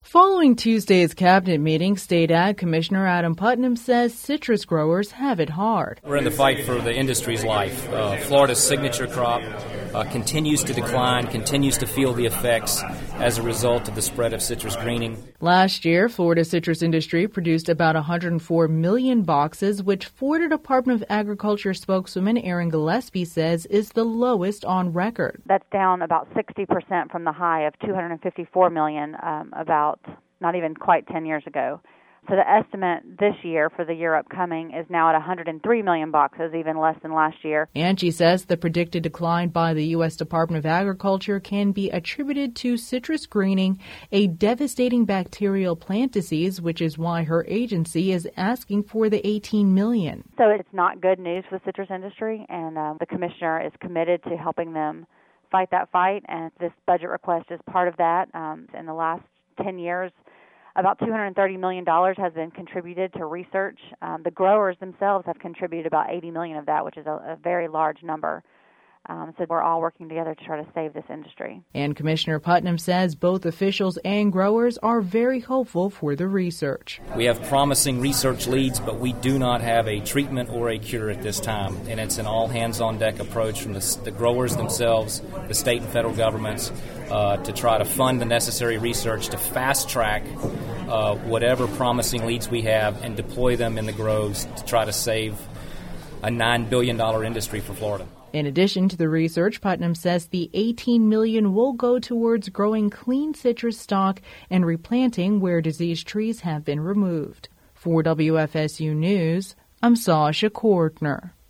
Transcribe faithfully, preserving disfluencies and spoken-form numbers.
Following Tuesday's cabinet meeting, State Ag Commissioner Adam Putnam says citrus growers have it hard. We're in the fight for the industry's life. Uh, Florida's signature crop uh, continues to decline, continues to feel the effects as a result of the spread of citrus greening. Last year, Florida's citrus industry produced about one hundred four million boxes, which Florida Department of Agriculture spokeswoman Erin Gillespie says is the lowest on record. That's down about sixty percent from the high of two hundred fifty-four million um, about not even quite ten years ago. So the estimate this year for the year upcoming is now at one hundred three million boxes, even less than last year. And she says the predicted decline by the U S Department of Agriculture can be attributed to citrus greening, a devastating bacterial plant disease, which is why her agency is asking for the eighteen million dollars. So it's not good news for the citrus industry, and um, the commissioner is committed to helping them fight that fight, and this budget request is part of that. Um, in the last ten years, about two hundred thirty million dollars has been contributed to research. Um, the growers themselves have contributed about eighty million dollars of that, which is a, a very large number. Um, so we're all working together to try to save this industry. And Commissioner Putnam says both officials and growers are very hopeful for the research. We have promising research leads, but we do not have a treatment or a cure at this time. And it's an all-hands-on-deck approach from the, the growers themselves, the state and federal governments, uh, to try to fund the necessary research to fast-track uh, whatever promising leads we have and deploy them in the groves to try to save a nine billion dollars industry for Florida. In addition to the research, Putnam says the eighteen million dollars will go towards growing clean citrus stock and replanting where diseased trees have been removed. For W F S U News, I'm Sasha Kortner.